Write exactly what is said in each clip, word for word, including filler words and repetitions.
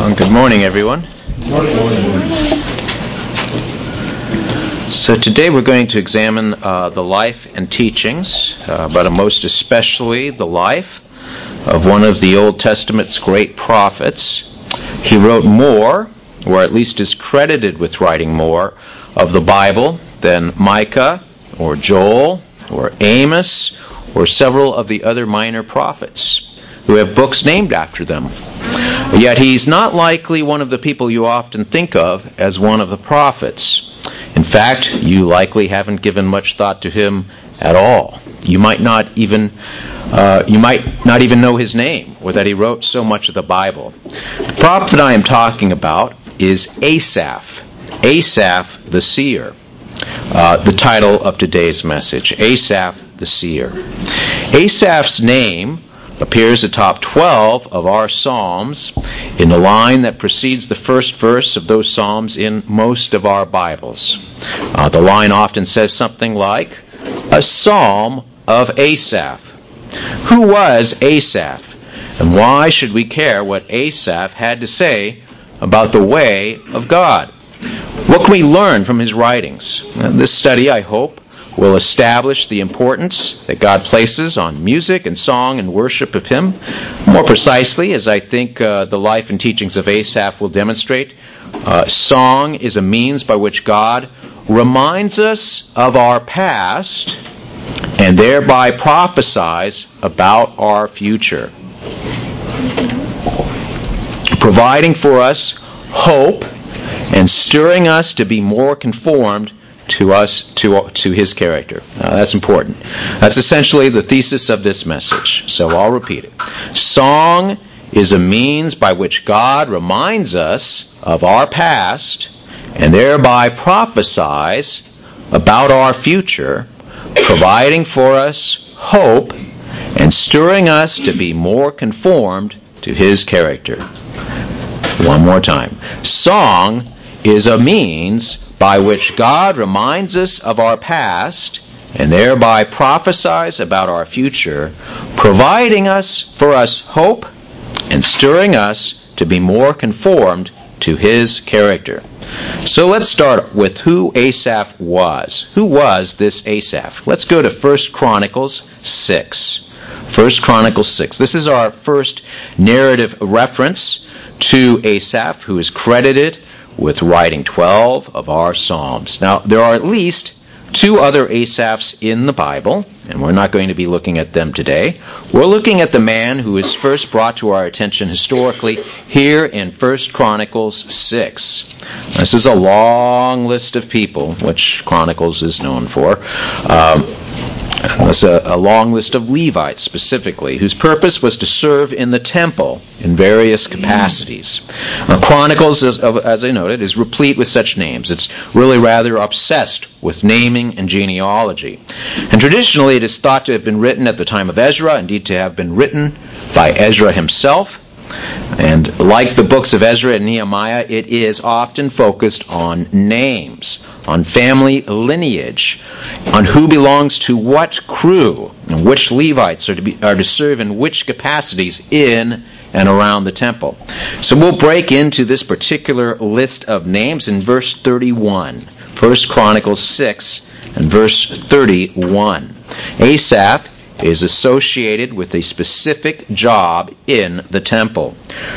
Well, good morning, everyone. Good morning. So today we're going to examine uh, the life and teachings, uh, but most especially the life of one of the Old Testament's great prophets. He wrote more, or at least is credited with writing more, of the Bible than Micah or Joel or Amos or several of the other minor prophets who have books named after them. Yet he's not likely one of the people you often think of as one of the prophets. In fact, you likely haven't given much thought to him at all. You might not even uh, you might not even know his name, or that he wrote so much of the Bible. The prophet I am talking about is Asaph. Asaph the seer. Uh, the title of today's message, Asaph the seer. Asaph's name appears atop twelve of our Psalms in the line that precedes the first verse of those Psalms in most of our Bibles. Uh, the line often says something like, a Psalm of Asaph. Who was Asaph? And why should we care what Asaph had to say about the way of God? What can we learn from his writings? Uh, this study, I hope, will establish the importance that God places on music and song and worship of Him. More precisely, as I think uh, the life and teachings of Asaph will demonstrate, uh, song is a means by which God reminds us of our past and thereby prophesies about our future, providing for us hope and stirring us to be more conformed to us, to to his character. Uh, that's important. That's essentially the thesis of this message. So I'll repeat it. Song is a means by which God reminds us of our past and thereby prophesies about our future, providing for us hope and stirring us to be more conformed to his character. One more time. Song is a means by which God reminds us of our past and thereby prophesies about our future, providing us for us hope and stirring us to be more conformed to his character. So let's start with who Asaph was. Who was this Asaph? Let's go to First Chronicles six. First Chronicles six. This is our first narrative reference to Asaph, who is credited with writing twelve of our Psalms. Now, there are at least two other Asaphs in the Bible, and we're not going to be looking at them today. We're looking at the man who is first brought to our attention historically here in First Chronicles six. This is a long list of people, which Chronicles is known for. Um, It's a, a long list of Levites, specifically, whose purpose was to serve in the temple in various capacities. Now, Chronicles, as, as I noted, is replete with such names. It's really rather obsessed with naming and genealogy. And traditionally, it is thought to have been written at the time of Ezra, indeed to have been written by Ezra himself. And like the books of Ezra and Nehemiah, it is often focused on names, on family lineage, on who belongs to what crew, and which Levites are to be, are to serve in which capacities in and around the temple. So we'll break into this particular list of names in verse thirty-one. First Chronicles six and verse thirty-one. Asaph is associated with a specific job in the temple.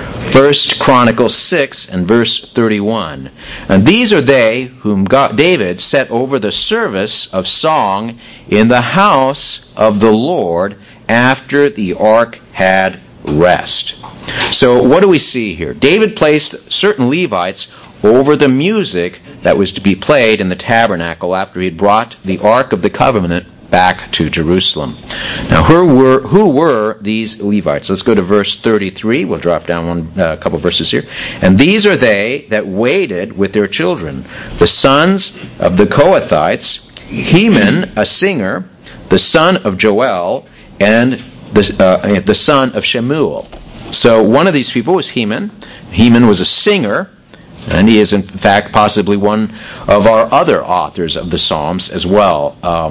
First Chronicles six and verse thirty-one. And these are they whom God, David set over the service of song in the house of the Lord after the ark had rest. So what do we see here? David placed certain Levites over the music that was to be played in the tabernacle after he had brought the Ark of the Covenant back to Jerusalem. Now, who were, who were these Levites? Let's go to verse thirty-three. We'll drop down one a uh, couple verses here. And these are they that waited with their children, the sons of the Kohathites, Heman, a singer, the son of Joel, and the, uh, the son of Shemuel. So one of these people was Heman. Heman was a singer, and he is in fact possibly one of our other authors of the Psalms as well. Um,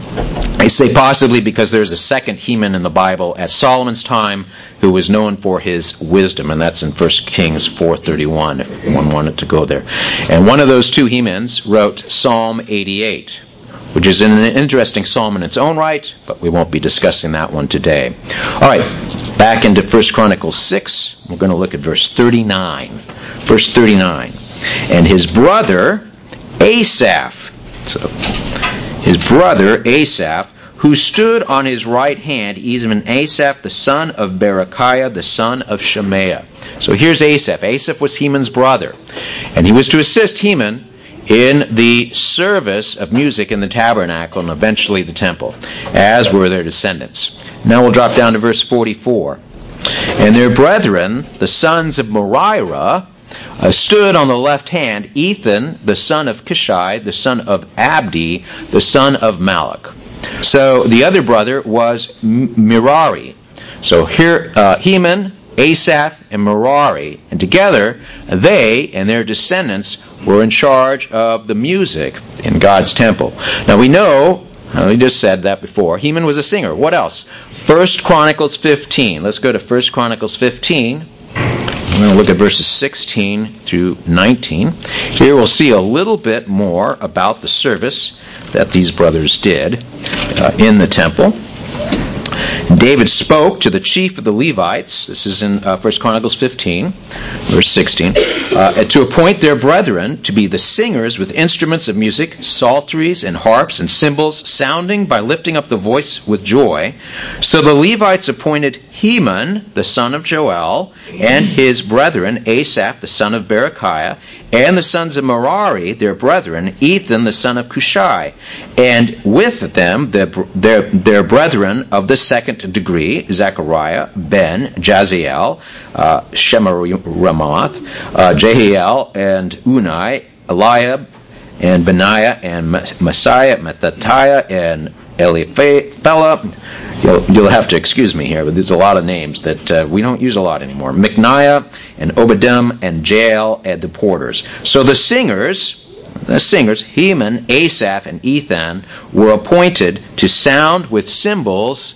I say possibly because there's a second Heman in the Bible at Solomon's time who was known for his wisdom, and that's in First Kings four thirty-one, if one wanted to go there. And one of those two Hemans wrote Psalm eighty-eight, which is an interesting psalm in its own right, but we won't be discussing that one today. All right, back into First Chronicles six. We're going to look at verse thirty-nine. Verse thirty-nine. And his brother Asaph, so his brother Asaph, who stood on his right hand, even Asaph, the son of Berechiah, the son of Shemaiah. So here's Asaph. Asaph was Heman's brother, and he was to assist Heman in the service of music in the tabernacle and eventually the temple, as were their descendants. Now we'll drop down to verse forty-four. And their brethren, the sons of Merira, uh, stood on the left hand, Ethan, the son of Kishai, the son of Abdi, the son of Malach. So the other brother was M- Merari. So here, uh, Heman, Asaph, and Merari, and together they and their descendants were in charge of the music in God's temple. Now we know, we just said that before, Heman was a singer. What else? First Chronicles fifteen. Let's go to First Chronicles fifteen. We're going to look at verses sixteen through nineteen. Here we'll see a little bit more about the service that these brothers did uh, in the temple. David spoke to the chief of the Levites, this is in uh, First Chronicles fifteen, verse sixteen, uh, to appoint their brethren to be the singers with instruments of music, psalteries and harps and cymbals, sounding by lifting up the voice with joy. So the Levites appointed Heman, the son of Joel, and his brethren, Asaph, the son of Berechiah, and the sons of Merari, their brethren, Ethan, the son of Cushai, and with them their, their, their brethren of the second degree, Zechariah, Ben, Jaziel, uh, Shemaramoth, uh, Jehiel, and Unai, Eliab, and Benaiah, and Messiah, Mattathiah, and Eliphelah. You'll, you'll have to excuse me here, but there's a lot of names that uh, we don't use a lot anymore. Micniah, and Obadiah, and Jael, and the porters. So the singers, the singers, Heman, Asaph, and Ethan, were appointed to sound with cymbals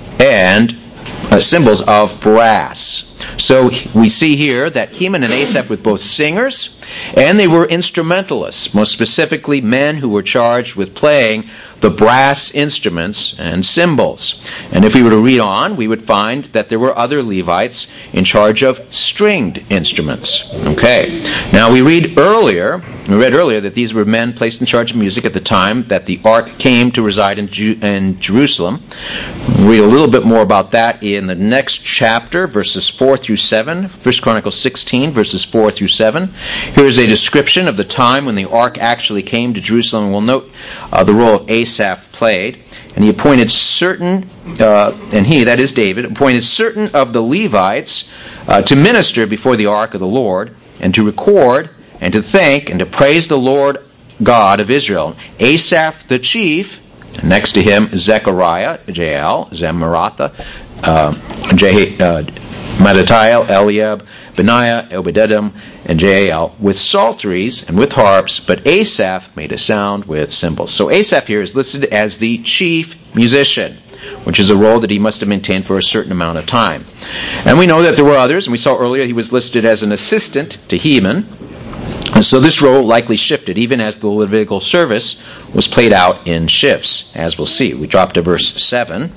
and uh, cymbals of brass. So we see here that Heman and Asaph were both singers, and they were instrumentalists, most specifically men who were charged with playing the brass instruments and cymbals. And if we were to read on, we would find that there were other Levites in charge of stringed instruments. Okay. Now we read earlier, we read earlier that these were men placed in charge of music at the time that the ark came to reside in, Ju- in Jerusalem. We'll read a little bit more about that in the next chapter, verses four through seven, First Chronicles sixteen, verses four through seven. Here's a description of the time when the ark actually came to Jerusalem. We'll note uh, the role of Asaph played. And he appointed certain, uh, and he, that is David, appointed certain of the Levites uh, to minister before the ark of the Lord, and to record, and to thank, and to praise the Lord God of Israel. Asaph the chief, next to him Zechariah, Jael, Zemaratha, uh, Jehi, uh, Mattathiah, Eliab, Benaiah, Obadiah, and Jael, with psalteries and with harps, but Asaph made a sound with cymbals. So Asaph here is listed as the chief musician, which is a role that he must have maintained for a certain amount of time. And we know that there were others, and we saw earlier he was listed as an assistant to Heman. And so this role likely shifted, even as the Levitical service was played out in shifts, as we'll see. We drop to verse seven.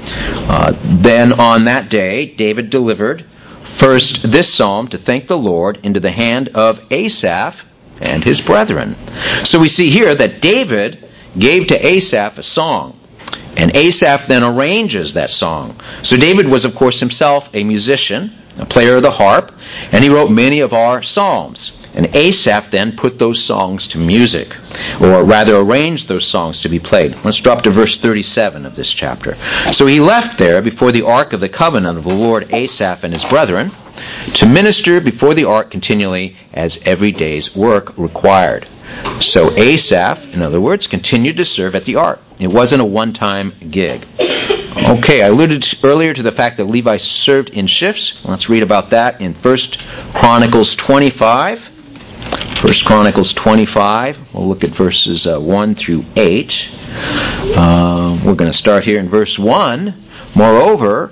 Uh, then on that day, David delivered first this psalm to thank the Lord into the hand of Asaph and his brethren. So we see here that David gave to Asaph a song, and Asaph then arranges that song. So David was, of course, himself a musician, a player of the harp, and he wrote many of our psalms. And Asaph then put those songs to music, or rather arranged those songs to be played. Let's drop to verse thirty-seven of this chapter. So he left there before the ark of the covenant of the Lord Asaph and his brethren to minister before the ark continually as every day's work required. So Asaph, in other words, continued to serve at the ark. It wasn't a one-time gig. Okay, I alluded earlier to the fact that Levi served in shifts. Let's read about that in First Chronicles twenty-five. First Chronicles twenty-five. We'll look at verses uh, one through eight. Uh, we're going to start here in verse one. Moreover,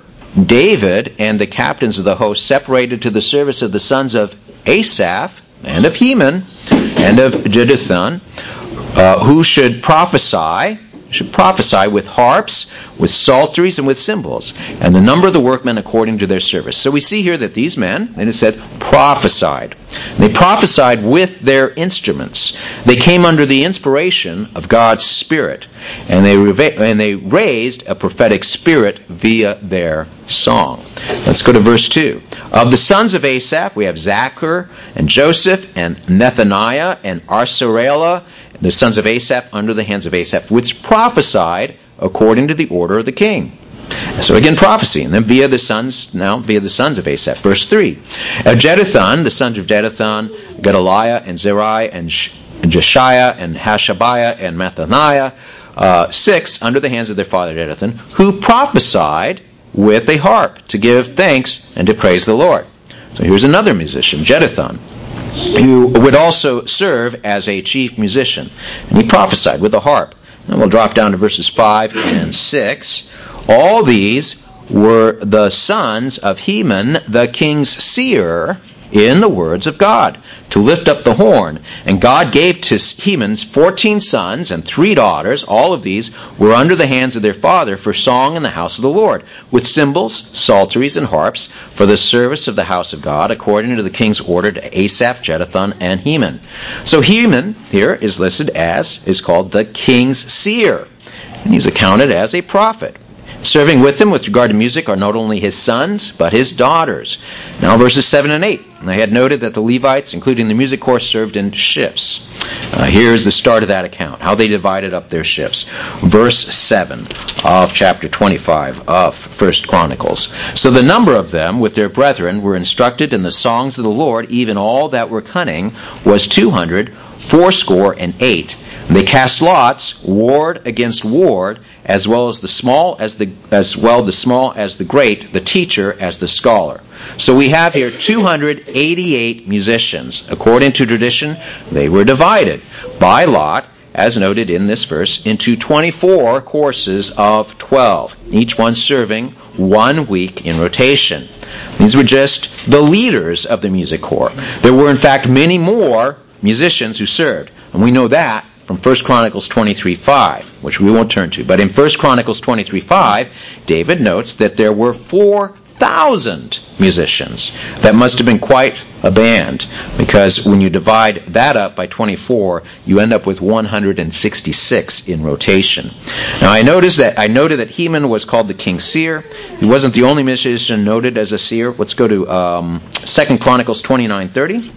David and the captains of the host separated to the service of the sons of Asaph and of Heman and of Jeduthun, uh, who should prophesy, should prophesy with harps, with psalteries, and with cymbals, and the number of the workmen according to their service. So we see here that these men, and it said, prophesied. They prophesied with their instruments. They came under the inspiration of God's Spirit, and they reva- and they raised a prophetic spirit via their song. Let's go to verse two. Of the sons of Asaph, we have Zachar and Joseph and Nethaniah and Arsarela, the sons of Asaph under the hands of Asaph, which prophesied according to the order of the king. So again, prophecy, and then via the sons, now via the sons of Asaph. Verse three. Of Jeduthun, the sons of Jeduthun, Gedaliah and Zerai and Jeshiah and Hashabiah and Mathaniah, uh, six under the hands of their father Jeduthun, who prophesied with a harp to give thanks and to praise the Lord. So here's another musician, Jeduthun, who would also serve as a chief musician. And he prophesied with a harp. And we'll drop down to verses five and six. All these were the sons of Heman, the king's seer, in the words of God, to lift up the horn. And God gave to Heman fourteen sons and three daughters. All of these were under the hands of their father for song in the house of the Lord, with cymbals, psalteries, and harps, for the service of the house of God, according to the king's order to Asaph, Jeduthun, and Heman. So Heman here is listed as, is called the king's seer. And he's accounted as a prophet. Serving with him with regard to music are not only his sons, but his daughters. Now verses seven and eight. And I had noted that the Levites, including the music corps, served in shifts. Uh, here's the start of that account, how they divided up their shifts. Verse seven of chapter twenty-five of First Chronicles. So the number of them with their brethren were instructed in the songs of the Lord, even all that were cunning, was two hundred, fourscore and eight. They cast lots, ward against ward, as well as the small as the as well the small as the great, the teacher as the scholar. So we have here two hundred eighty-eight musicians. According to tradition, they were divided by lot, as noted in this verse, into twenty-four courses of twelve, each one serving one week in rotation. These were just the leaders of the music corps. There were in fact many more musicians who served, and we know that from First Chronicles twenty-three five, which we won't turn to. But in First Chronicles twenty-three five, David notes that there were four thousand musicians. That must have been quite a band, because when you divide that up by twenty-four, you end up with one hundred sixty-six in rotation. Now I noticed that I noted that Heman was called the king's seer. He wasn't the only musician noted as a seer. Let's go to um, Second Chronicles twenty-nine thirty.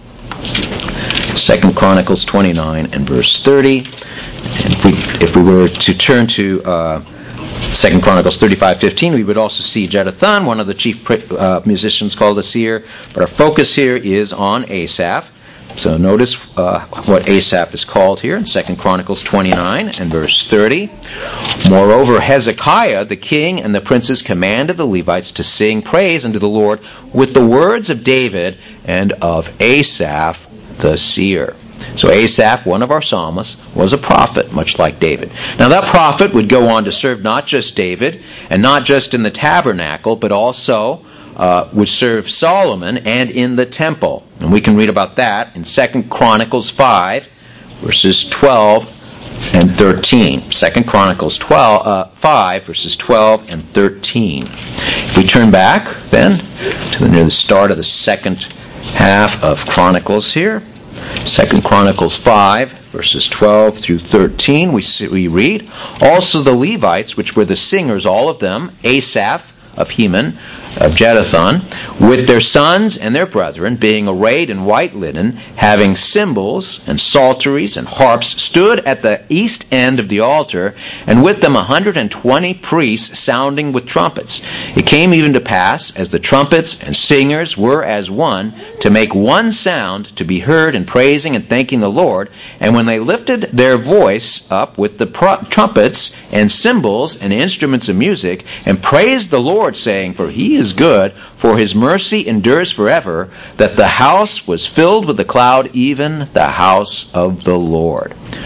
Second Chronicles twenty-nine and verse thirty. And if we if we were to turn to uh, Second Chronicles thirty-five fifteen, we would also see Jeduthun, one of the chief uh, musicians, called a seer. But our focus here is on Asaph. So notice uh, what Asaph is called here in Second Chronicles twenty-nine and verse thirty. Moreover, Hezekiah the king and the princes commanded the Levites to sing praise unto the Lord with the words of David and of Asaph the seer. So Asaph, one of our psalmists, was a prophet, much like David. Now that prophet would go on to serve not just David, and not just in the tabernacle, but also uh, would serve Solomon and in the temple. And we can read about that in Second Chronicles five, verses twelve and thirteen. Second Chronicles twelve, uh, five, verses twelve and thirteen. If we turn back, then, to the, near the start of the second half of Chronicles here, Second Chronicles five, verses twelve through thirteen, we see, we read, also the Levites, which were the singers, all of them, Asaph of Heman, of Jeduthun, with their sons and their brethren, being arrayed in white linen, having cymbals and psalteries and harps, stood at the east end of the altar, and with them a hundred and twenty priests sounding with trumpets. It came even to pass, as the trumpets and singers were as one, to make one sound to be heard in praising and thanking the Lord, and when they lifted their voice up with the pro- trumpets and cymbals and instruments of music, and praised the Lord, saying, for he is good, for his mercy endures forever, that the house was filled with the cloud, even the house of the Lord.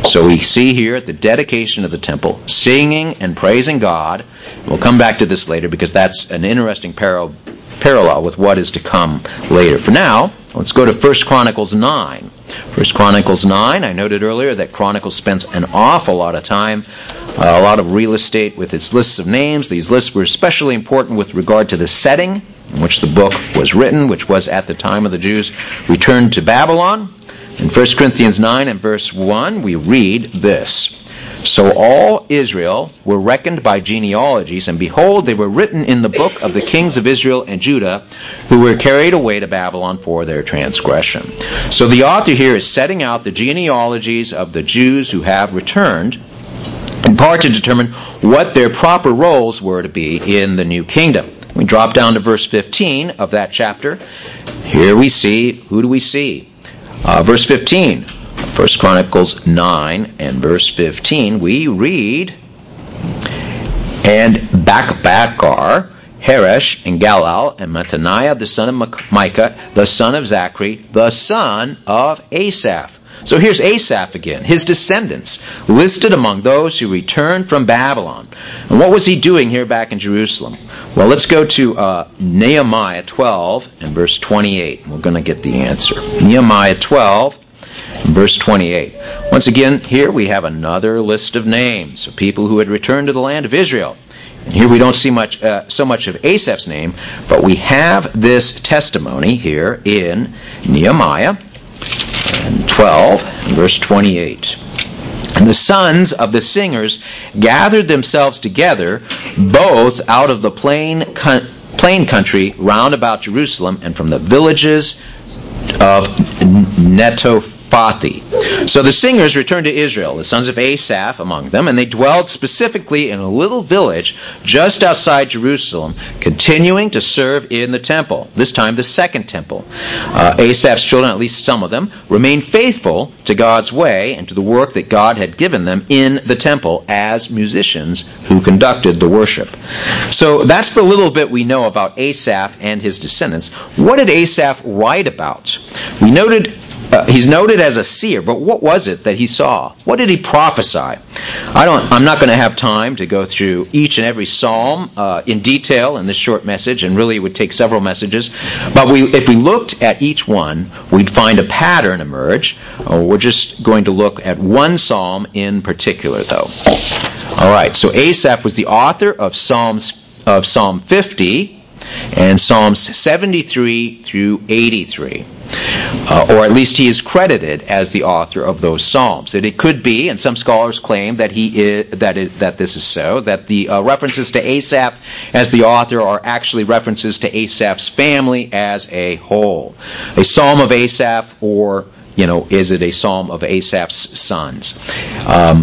So we see here at the dedication of the temple, singing and praising God. We'll come back to this later because that's an interesting par- parallel with what is to come later. For now, let's go to First Chronicles nine. First Chronicles nine, I noted earlier that Chronicles spends an awful lot of time, uh, a lot of real estate with its lists of names. These lists were especially important with regard to the setting in which the book was written, which was at the time of the Jews' return to Babylon. In First Corinthians nine and verse one, we read this. So all Israel were reckoned by genealogies, and behold, they were written in the book of the kings of Israel and Judah, who were carried away to Babylon for their transgression. So the author here is setting out the genealogies of the Jews who have returned, in part to determine what their proper roles were to be in the new kingdom. We drop down to verse fifteen of that chapter. Here we see, who do we see? Uh, verse fifteen. First Chronicles nine and verse fifteen, we read, And Bakbakkar, Heresh, and Galal, and Mattaniah, the son of Micah, the son of Zachary, the son of Asaph. So here's Asaph again, his descendants, listed among those who returned from Babylon. And what was he doing here back in Jerusalem? Well, let's go to uh, Nehemiah twelve and verse twenty-eight. We're going to get the answer. Nehemiah twelve and verse twenty-eight. Once again, here we have another list of names of people who had returned to the land of Israel. And here we don't see much, uh, so much of Asaph's name, but we have this testimony here in Nehemiah twelve, verse twenty-eight. And the sons of the singers gathered themselves together, both out of the plain, plain country round about Jerusalem, and from the villages of Netophathi. So the singers returned to Israel, the sons of Asaph among them, and they dwelled specifically in a little village just outside Jerusalem, continuing to serve in the temple, this time the second temple. Uh, Asaph's children, at least some of them, remained faithful to God's way and to the work that God had given them in the temple as musicians who conducted the worship. So that's the little bit we know about Asaph and his descendants. What did Asaph write about? We noted Uh, he's noted as a seer, but what was it that he saw? What did he prophesy? I don't. I'm not going to have time to go through each and every psalm uh, in detail in this short message, and really it would take several messages. But we, if we looked at each one, we'd find a pattern emerge. Uh, we're just going to look at one psalm in particular, though. All right. So Asaph was the author of Psalms of Psalm fifty and Psalms seventy-three through eighty-three. Uh, or at least he is credited as the author of those psalms. And it could be, and some scholars claim that he is, that it, that this is so, that the uh, references to Asaph as the author are actually references to Asaph's family as a whole. A psalm of Asaph, or you know, is it a psalm of Asaph's sons? Um,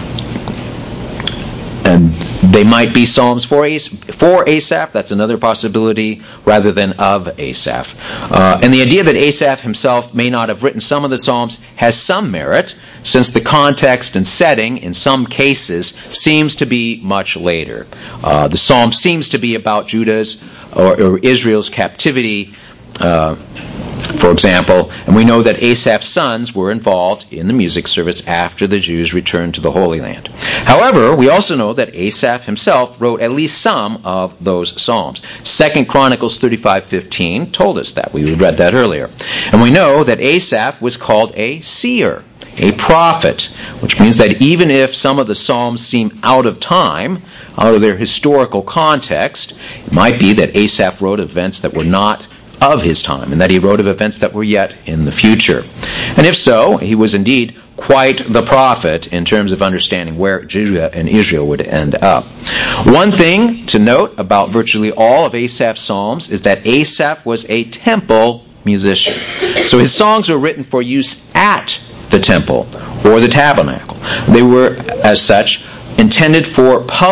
And they might be psalms for Asaph, for Asaph, that's another possibility, rather than of Asaph. Uh, and the idea that Asaph himself may not have written some of the psalms has some merit, since the context and setting, in some cases, seems to be much later. Uh, the psalm seems to be about Judah's or, or Israel's captivity, uh, for example, and we know that Asaph's sons were involved in the music service after the Jews returned to the Holy Land. However, we also know that Asaph himself wrote at least some of those psalms. Second Chronicles thirty-five fifteen told us that. We read that earlier. And we know that Asaph was called a seer, a prophet, which means that even if some of the psalms seem out of time, out of their historical context, it might be that Asaph wrote events that were not of his time, and that he wrote of events that were yet in the future. And if so, he was indeed quite the prophet in terms of understanding where Judah and Israel would end up. One thing to note about virtually all of Asaph's psalms is that Asaph was a temple musician. So his songs were written for use at the temple or the tabernacle. They were, as such, intended for public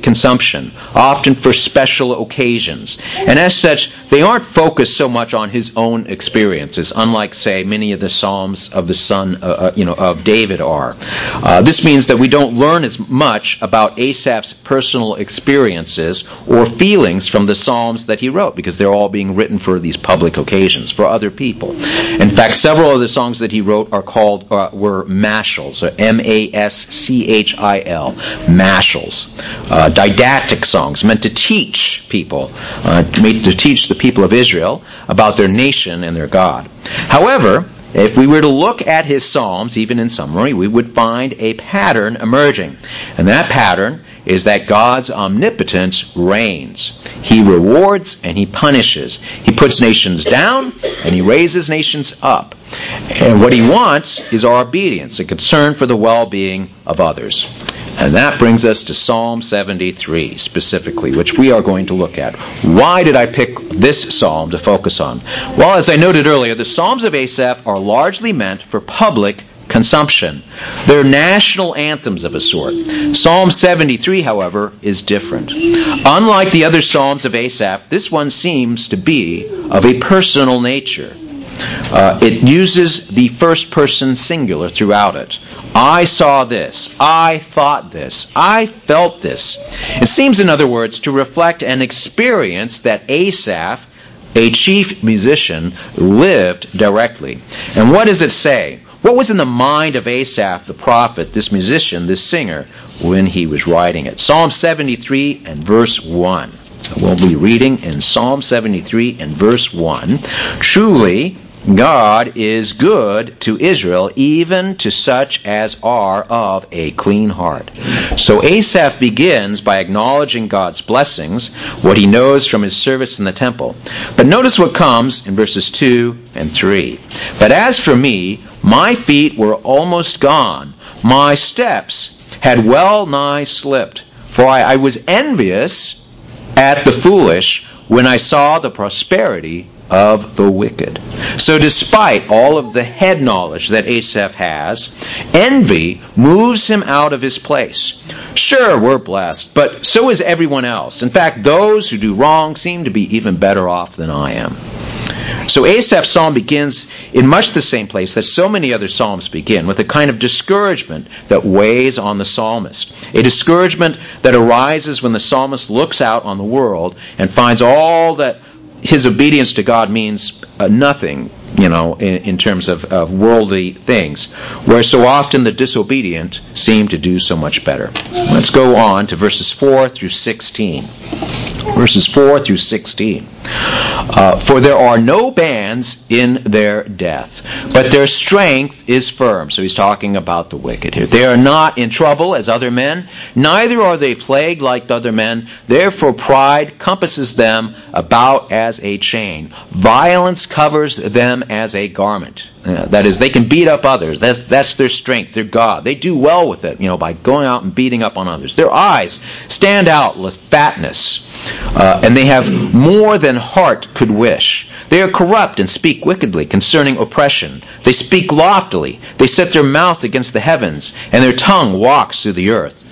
public consumption, often for special occasions. And as such, they aren't focused so much on his own experiences, unlike, say, many of the Psalms of the son, uh, you know, of David are. Uh, this means that we don't learn as much about Asaph's personal experiences or feelings from the Psalms that he wrote, because they're all being written for these public occasions, for other people. In fact, several of the songs that he wrote are called, uh, were mashals, or M A S C H I L, mashals. Uh, didactic songs meant to teach people, uh, to teach the people of Israel about their nation and their God. However, if we were to look at his Psalms, even in summary, we would find a pattern emerging. And that pattern is that God's omnipotence reigns. He rewards and he punishes. He puts nations down and he raises nations up. And what he wants is our obedience, a concern for the well-being of others. And that brings us to Psalm seventy-three specifically, which we are going to look at. Why did I pick this psalm to focus on? Well, as I noted earlier, the Psalms of Asaph are largely meant for public consumption. They're national anthems of a sort. Psalm seventy-three, however, is different. Unlike the other Psalms of Asaph, this one seems to be of a personal nature. Uh, it uses the first person singular throughout it. I saw this. I thought this. I felt this. It seems, in other words, to reflect an experience that Asaph, a chief musician, lived directly. And what does it say? What was in the mind of Asaph, the prophet, this musician, this singer, when he was writing it? Psalm seventy-three and verse one. We'll be reading in Psalm seventy-three and verse one. Truly, God is good to Israel, even to such as are of a clean heart. So Asaph begins by acknowledging God's blessings, what he knows from his service in the temple. But notice what comes in verses two and three. But as for me, my feet were almost gone. My steps had well nigh slipped. For I, I was envious at the foolish when I saw the prosperity of the wicked. So despite all of the head knowledge that Asaph has, envy moves him out of his place. Sure, we're blessed, but so is everyone else. In fact, those who do wrong seem to be even better off than I am. So Asaph's psalm begins in much the same place that so many other psalms begin, with a kind of discouragement that weighs on the psalmist. A discouragement that arises when the psalmist looks out on the world and finds all that his obedience to God means uh, nothing, you know, in, in terms of, of worldly things, where so often the disobedient seem to do so much better. Let's go on to verses four through sixteen. Verses four through sixteen. Uh, For there are no bands in their death, but their strength is firm. So he's talking about the wicked here. They are not in trouble as other men, neither are they plagued like other men. Therefore pride compasses them about as a chain. Violence covers them as a garment. Uh, that is, they can beat up others. That's, that's their strength, their God. They do well with it, you know, by going out and beating up on others. Their eyes stand out with fatness, uh, and they have more than heart could wish. They are corrupt and speak wickedly concerning oppression. They speak loftily. They set their mouth against the heavens, and their tongue walks through the earth.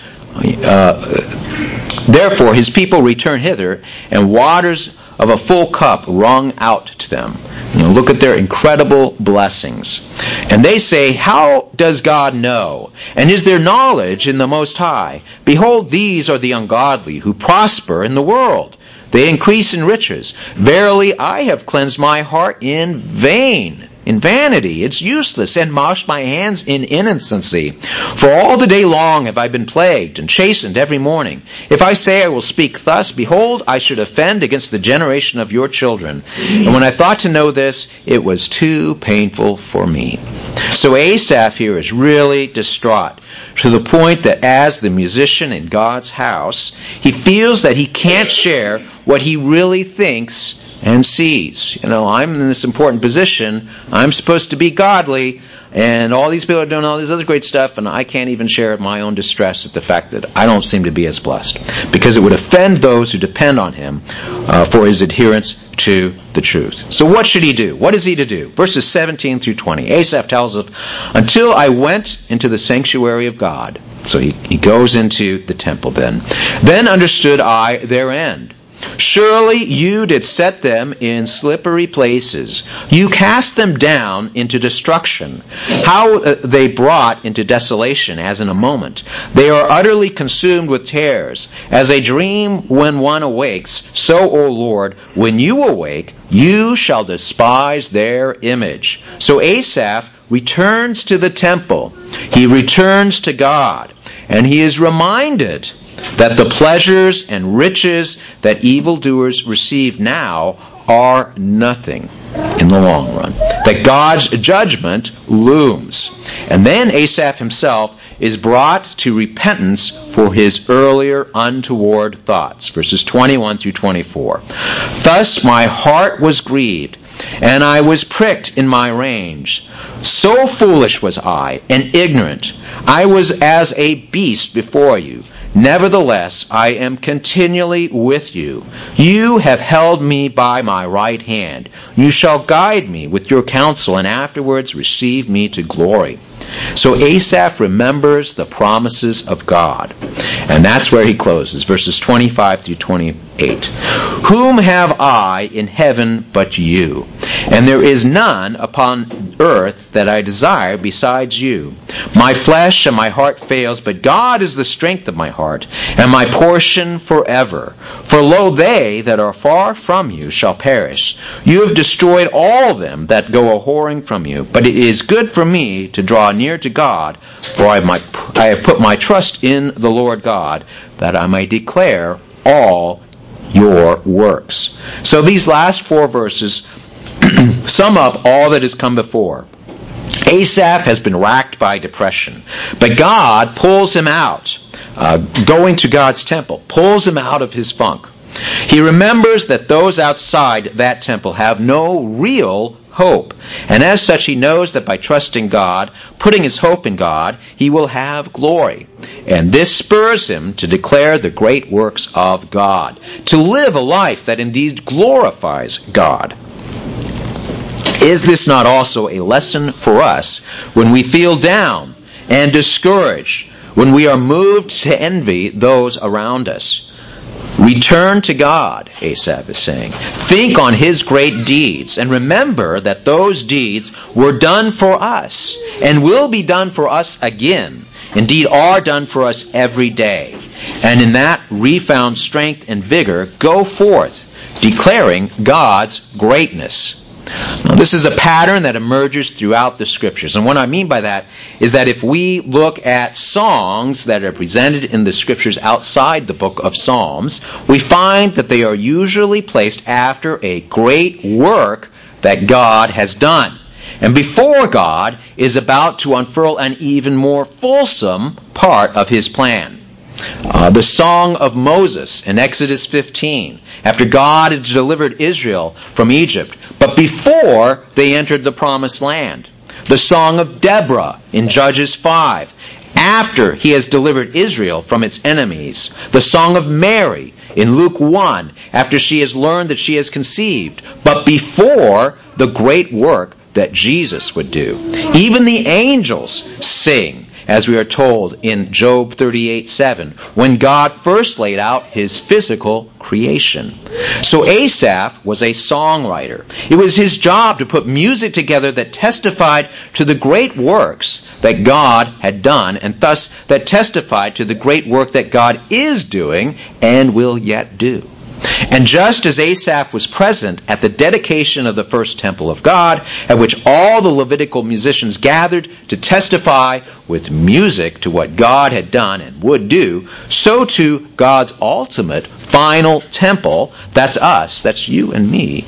Uh, therefore his people return hither, and waters of a full cup wrung out to them. You know, look at their incredible blessings. And they say, how does God know? And is there knowledge in the Most High? Behold, these are the ungodly who prosper in the world. They increase in riches. Verily, I have cleansed my heart in vain. In vanity, it's useless, and washed my hands in innocency. For all the day long have I been plagued and chastened every morning. If I say I will speak thus, behold, I should offend against the generation of your children. And when I thought to know this, it was too painful for me. So Asaph here is really distraught, to the point that as the musician in God's house, he feels that he can't share what he really thinks and sees. You know, I'm in this important position. I'm supposed to be godly, and all these people are doing all this other great stuff, and I can't even share my own distress at the fact that I don't seem to be as blessed, because it would offend those who depend on him uh, for his adherence to the truth. So what should he do? What is he to do? Verses seventeen through twenty. Asaph tells us, until I went into the sanctuary of God. So he, he goes into the temple then. Then understood I their end. Surely you did set them in slippery places. You cast them down into destruction. How uh, they brought into desolation as in a moment. They are utterly consumed with terrors. As a dream when one awakes, so, O Lord, when you awake, you shall despise their image. So Asaph returns to the temple. He returns to God. And he is reminded that the pleasures and riches that evildoers receive now are nothing in the long run. That God's judgment looms. And then Asaph himself is brought to repentance for his earlier untoward thoughts. Verses twenty-one through twenty-four. Thus my heart was grieved, and I was pricked in my range. So foolish was I, and ignorant. I was as a beast before you. Nevertheless, I am continually with you. You have held me by my right hand. You shall guide me with your counsel, and afterwards receive me to glory. So Asaph remembers the promises of God. And that's where he closes, verses twenty-five through twenty-eight. Whom have I in heaven but you? And there is none upon earth that I desire besides you. My flesh and my heart fails, but God is the strength of my heart, and my portion forever. For lo, they that are far from you shall perish. You have destroyed all them that go a-whoring from you. But it is good for me to draw near to God, for I have, my, I have put my trust in the Lord God, that I may declare all your works. So these last four verses sum up all that has come before. Asaph has been racked by depression, but God pulls him out, uh, going to God's temple, pulls him out of his funk. He remembers that those outside that temple have no real hope, and as such he knows that by trusting God, putting his hope in God, he will have glory. And this spurs him to declare the great works of God, to live a life that indeed glorifies God. Is this not also a lesson for us when we feel down and discouraged, when we are moved to envy those around us? Return to God, Asaph is saying. Think on his great deeds, and remember that those deeds were done for us and will be done for us again. Indeed, are done for us every day. And in that refound strength and vigor, go forth, declaring God's greatness. Now, this is a pattern that emerges throughout the Scriptures. And what I mean by that is that if we look at songs that are presented in the Scriptures outside the book of Psalms, we find that they are usually placed after a great work that God has done, and before God is about to unfurl an even more fulsome part of his plan. Uh, the Song of Moses in Exodus fifteen, after God had delivered Israel from Egypt, but before they entered the Promised Land. The Song of Deborah in Judges five, after he has delivered Israel from its enemies. The Song of Mary in Luke one, after she has learned that she has conceived, but before the great work that Jesus would do. Even the angels sing, as we are told in Job thirty-eight seven, when God first laid out his physical creation. So Asaph was a songwriter. It was his job to put music together that testified to the great works that God had done, and thus that testified to the great work that God is doing and will yet do. And just as Asaph was present at the dedication of the first temple of God, at which all the Levitical musicians gathered to testify with music to what God had done and would do, so too God's ultimate final temple, that's us, that's you and me,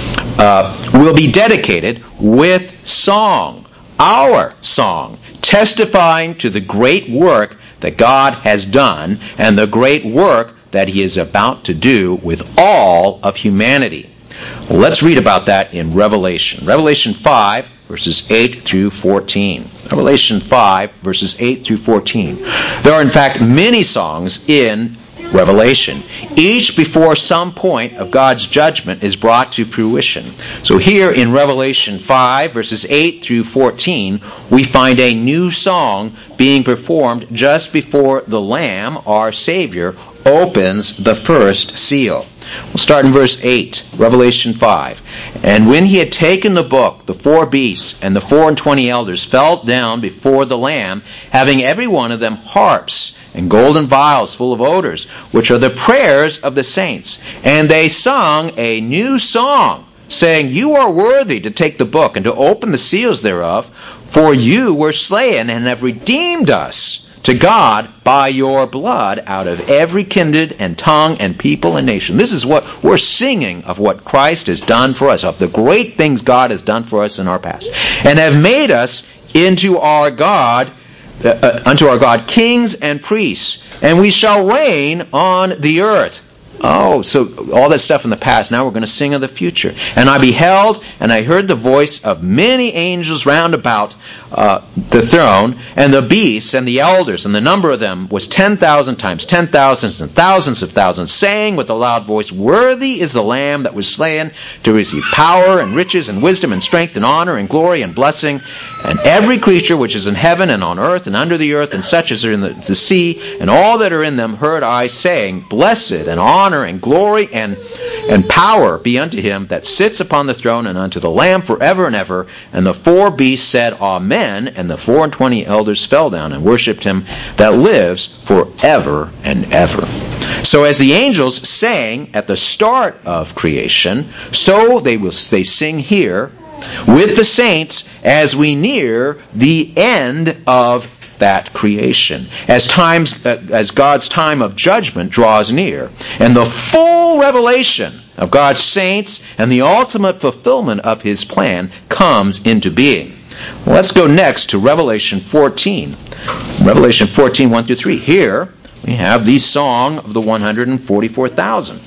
uh, will be dedicated with song, our song, testifying to the great work that God has done and the great work that he is about to do with all of humanity. Well, let's read about that in Revelation. Revelation five, verses eight through fourteen. Revelation five, verses eight through fourteen. There are, in fact, many songs in Revelation. Each before some point of God's judgment is brought to fruition. So here in Revelation five, verses eight through fourteen, we find a new song being performed just before the Lamb, our Savior, opens the first seal. We'll start in verse eight, Revelation five. And when he had taken the book, the four beasts and the four and twenty elders fell down before the Lamb, having every one of them harps and golden vials full of odors, which are the prayers of the saints. And they sung a new song, saying, You are worthy to take the book and to open the seals thereof, for you were slain and have redeemed us to God by your blood out of every kindred and tongue and people and nation. This is what we're singing of what Christ has done for us, of the great things God has done for us in our past, and have made us into our God, uh, unto our God, kings and priests, and we shall reign on the earth. Oh, so all that stuff in the past, now we're going to sing of the future. And I beheld, and I heard the voice of many angels round about uh, the throne, and the beasts, and the elders, and the number of them was ten thousand times ten thousands and thousands of thousands, saying with a loud voice, Worthy is the Lamb that was slain to receive power, and riches, and wisdom, and strength, and honor, and glory, and blessing. And every creature which is in heaven, and on earth, and under the earth, and such as are in the, the sea, and all that are in them, heard I saying, Blessed and honor, honor and glory and, and power be unto him that sits upon the throne and unto the Lamb forever and ever. And the four beasts said, Amen. And the four and twenty elders fell down and worshipped him that lives forever and ever. So as the angels sang at the start of creation, so they will they sing here with the saints as we near the end of that creation, as times uh, as God's time of judgment draws near, and the full revelation of God's saints and the ultimate fulfillment of his plan comes into being. Well, let's go next to Revelation fourteen. Revelation fourteen, one through three. Here we have the song of the one hundred forty-four thousand.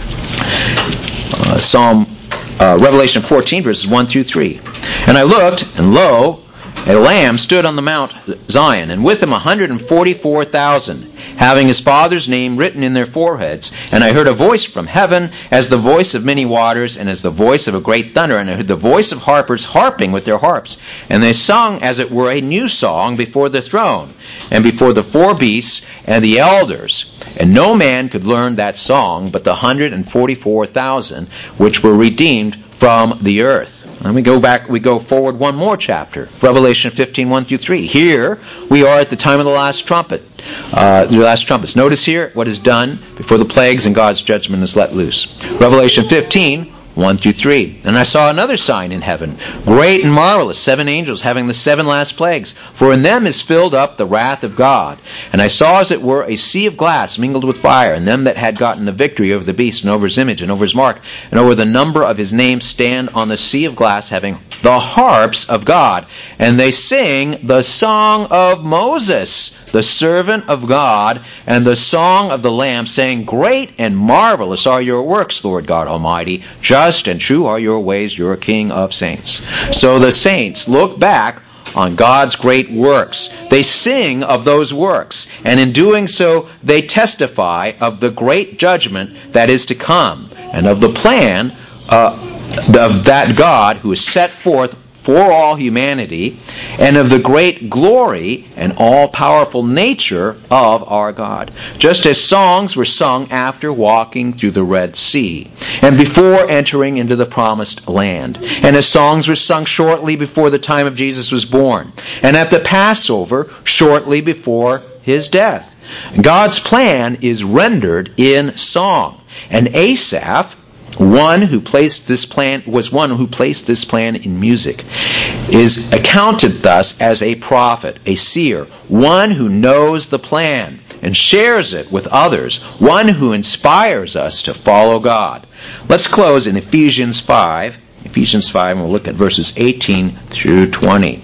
Uh, Psalm uh, Revelation fourteen, verses one through three. And I looked, and lo, a Lamb stood on the Mount Zion, and with him one hundred forty-four thousand, having his Father's name written in their foreheads. And I heard a voice from heaven, as the voice of many waters, and as the voice of a great thunder. And I heard the voice of harpers harping with their harps. And they sung, as it were, a new song before the throne, and before the four beasts and the elders. And no man could learn that song but the one hundred forty-four thousand, which were redeemed from the earth. And we go back, we go forward one more chapter, Revelation fifteen, one through three. Here we are at the time of the last trumpet, uh, the last trumpets. Notice here what is done before the plagues and God's judgment is let loose. Revelation fifteen, one through three. And I saw another sign in heaven, great and marvelous, seven angels having the seven last plagues, for in them is filled up the wrath of God. And I saw as it were a sea of glass mingled with fire, and them that had gotten the victory over the beast and over his image and over his mark and over the number of his name stand on the sea of glass, having the harps of God. And they sing the song of Moses, the servant of God, and the song of the Lamb, saying, Great and marvelous are your works, Lord God Almighty. Just and true are your ways, your King of saints. So the saints look back on God's great works. They sing of those works, and in doing so, they testify of the great judgment that is to come, and of the plan uh, of that God who is set forth for all humanity, and of the great glory and all-powerful nature of our God. Just as songs were sung after walking through the Red Sea, and before entering into the promised land, and as songs were sung shortly before the time of Jesus was born, and at the Passover shortly before his death. God's plan is rendered in song, and Asaph, One who placed this plan was one who placed this plan in music, is accounted thus as a prophet, a seer, one who knows the plan and shares it with others, one who inspires us to follow God. Let's close in Ephesians five, Ephesians five, and we'll look at verses eighteen through twenty.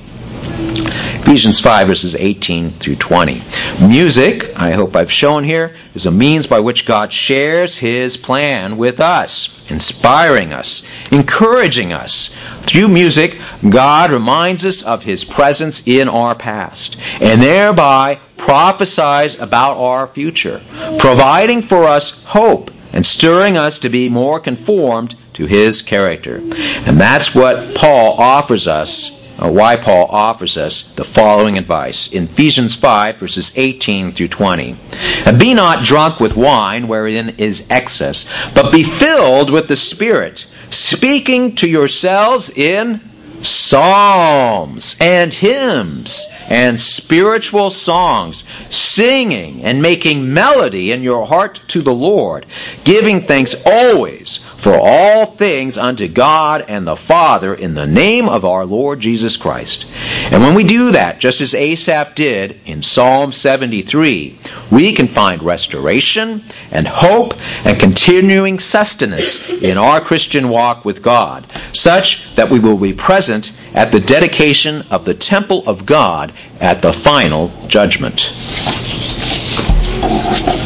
Ephesians five, verses eighteen through twenty. Music, I hope I've shown here, is a means by which God shares His plan with us, inspiring us, encouraging us. Through music, God reminds us of His presence in our past, and thereby prophesies about our future, providing for us hope and stirring us to be more conformed to his character. And that's what Paul offers us, or why Paul offers us the following advice in Ephesians five, verses eighteen through twenty. And be not drunk with wine, wherein is excess, but be filled with the Spirit, speaking to yourselves in psalms and hymns and spiritual songs, singing and making melody in your heart to the Lord, giving thanks always for all things unto God and the Father in the name of our Lord Jesus Christ. And when we do that, just as Asaph did in Psalm seventy-three, we can find restoration and hope and continuing sustenance in our Christian walk with God, such that we will be present at the dedication of the temple of God at the final judgment.